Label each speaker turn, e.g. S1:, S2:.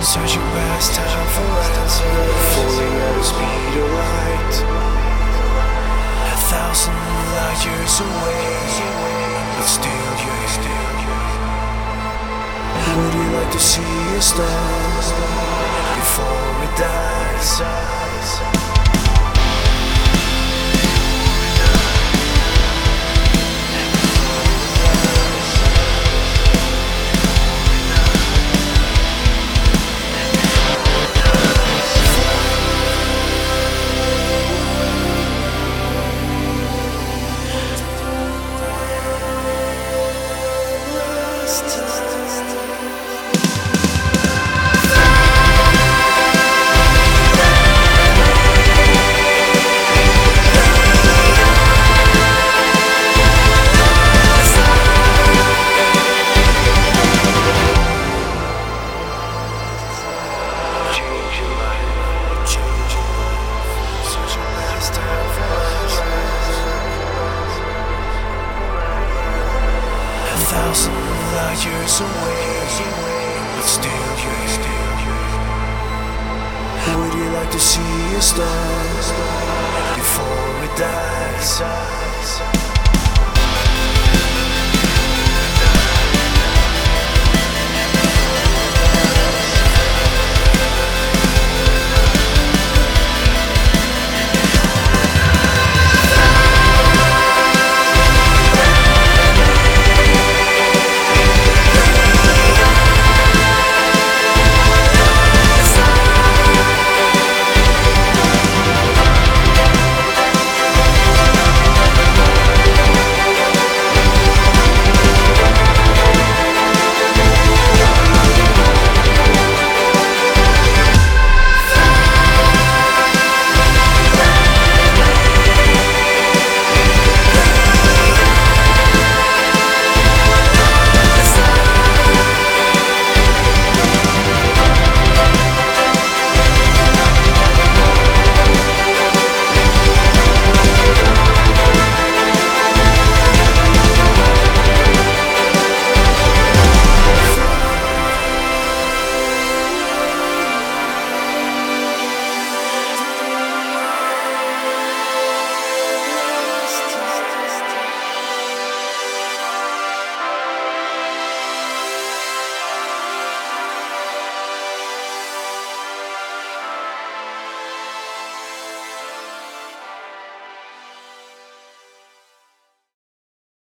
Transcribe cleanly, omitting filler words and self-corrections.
S1: Searching past time for answer, falling at the speed of light. 1,000 light years away, but still you. Would you like to see a star before it dies? Thousand light years away, but still you. Would you like to see a star before it dies?